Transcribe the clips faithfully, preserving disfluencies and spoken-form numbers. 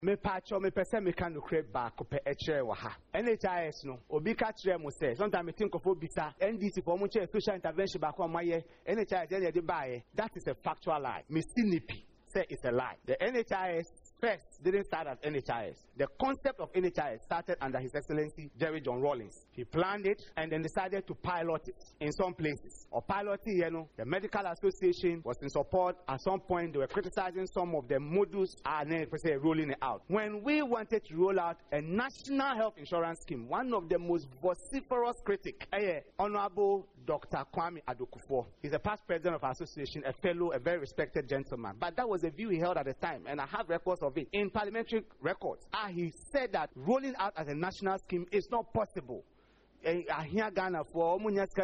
Me pacho me pese me can create back up a chair wa ha. N H I S no obi ka kire mo say sometimes me think of bisa N D C for mo chair social intervention back on my N H I S dey dey buy. That is a factual lie. Me sinipi say it's a lie. The N H I S first didn't start as N H I S. The concept of N H I S started under His Excellency Jerry John Rawlings. He planned it and then decided to pilot it in some places. Or pilot it, you know, the Medical Association was in support. At some point, they were criticizing some of the modules and then say rolling it out. When we wanted to roll out a national health insurance scheme, one of the most vociferous critics, eh, Honorable Doctor Kwame Adokufo, he's a past president of our association, a fellow, a very respected gentleman. But that was a view he held at the time, and I have records of it in parliamentary records. Ah, he said that rolling out as a national scheme is not possible. I hear Ghana for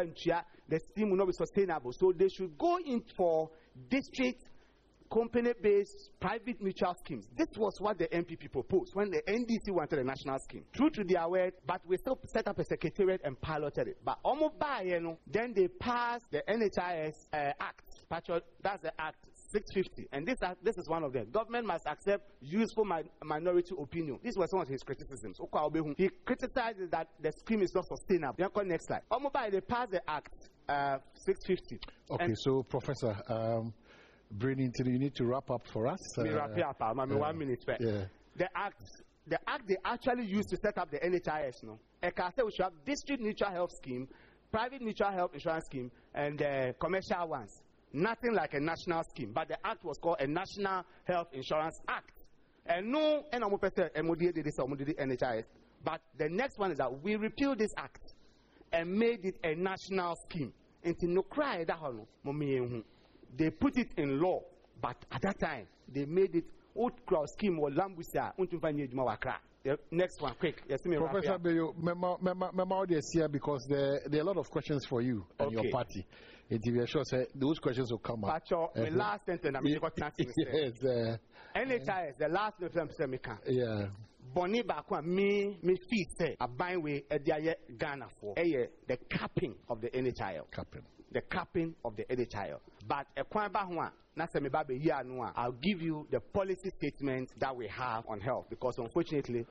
the scheme will not be sustainable, so they should go in for district company-based private mutual schemes. This was what the M P P proposed when the N D C wanted a national scheme. True to their word, but we still set up a secretariat and piloted it. But almost by you know, then they passed the N H I S uh, Act. That's the Act six fifty, and this act, this is one of them. Government must accept useful mi minority opinion. This was one of his criticisms. He criticizes that the scheme is not sustainable. Next slide. Almost by they passed the Act uh, six fifty. Okay, and so Professor. Um, Bringing to you need to wrap up for us. Me wrap up, I'm uh, one minute. Yeah. The act, the act they actually used to set up the N H I S. No, I can say we should have district mutual health scheme, private mutual health insurance scheme, and uh, commercial ones. Nothing like a national scheme. But the act was called a National Health Insurance Act. And no, and I'm going M O D did this, M O D N H I S. But the next one is that we repealed this act and made it a national scheme. Until no cry that one. They put it in law, but at that time they made it old crowd scheme or lambusa. The next one, quick. Yes, Professor Bayo, remember audience here because there, there are a lot of questions for you and okay. your party. And if you're sure, say, those questions will come up. Pacho, the last sentence I'm going to Yes. Uh, N H I S, the last sentence I'm going to Yeah. Boni bakwa me me fee say a buying way a dia Ghana for the capping of the N H I L. Capping. The capping of the N H I L. But a kwamba hwa na se me babe here no I'll give you the policy statement that we have on health because unfortunately